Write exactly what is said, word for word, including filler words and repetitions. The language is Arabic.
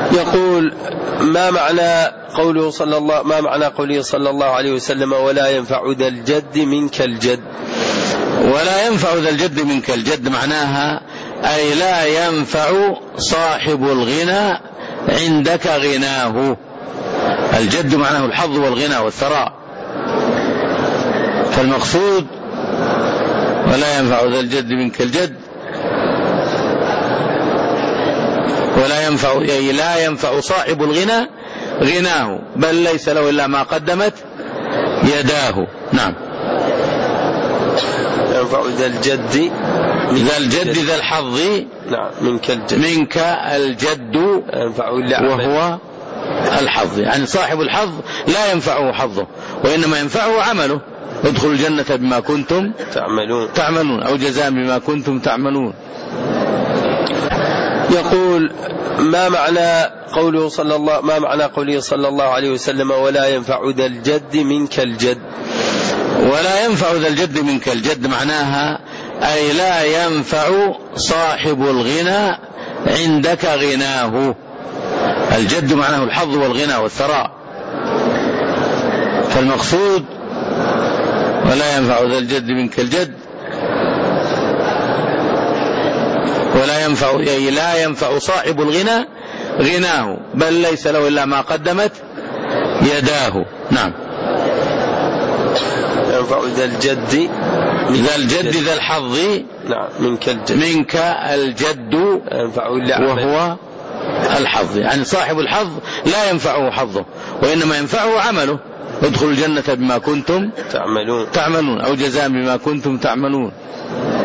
يقول: ما معنى قوله صلى الله ما معنى قوله صلى الله عليه وسلم: ولا ينفع ذا الجد منك الجد؟ ولا ينفع ذا الجد منك الجد معناها أي لا ينفع صاحب الغنى عندك غناه. الجد معناه الحظ والغنى والثراء، فالمقصود ولا ينفع ذا الجد منك الجد، ولا ينفع أي لا ينفع صاحب الغنى غناه، بل ليس له إلا ما قدمت يداه. نعم. ينفع ذا الجد ذا الجد ذا الحظ نعم منك الجد منك الجد ينفع وهو الحظ، يعني صاحب الحظ لا ينفعه حظه وإنما ينفعه عمله. ادخلوا الجنة بما كنتم تعملون تعملون أو جزاء بما كنتم تعملون. يقول: ما معنى قوله صلى الله ما معنى قوله صلى الله عليه وسلم: ولا ينفع ذا الجد منك الجد؟ ولا ينفع ذا الجد منك الجد معناها أي لا ينفع صاحب الغنى عندك غناه. الجد معناه الحظ والغنى والثراء، فالمقصود ولا ينفع ذا الجد منك الجد، ولا ينفع أي لا ينفع صاحب الغنى غناه، بل ليس له إلا ما قدمت يداه. نعم. ينفع ذا الجد ذا الجد ذا الحظ نعم منك الجد منك الجد ينفع وهو الحظ، يعني صاحب الحظ لا ينفعه حظه وإنما ينفعه عمله. ادخلوا الجنة بما كنتم تعملون تعملون أو جزاء بما كنتم تعملون.